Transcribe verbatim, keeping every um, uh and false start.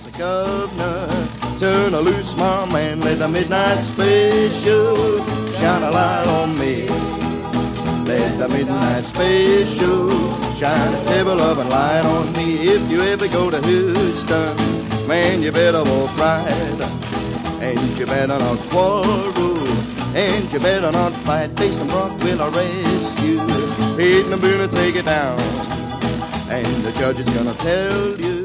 Mister Governor, turn loose, my man, let the midnight special shine a light on me. Let the midnight special shine a table of a light on me. If you ever go to Houston, man, you better walk right, and you better not quarrel, and you better not fight. Basin Brock will arrest you. Hayden and Boone will take it down, and the judge is gonna tell you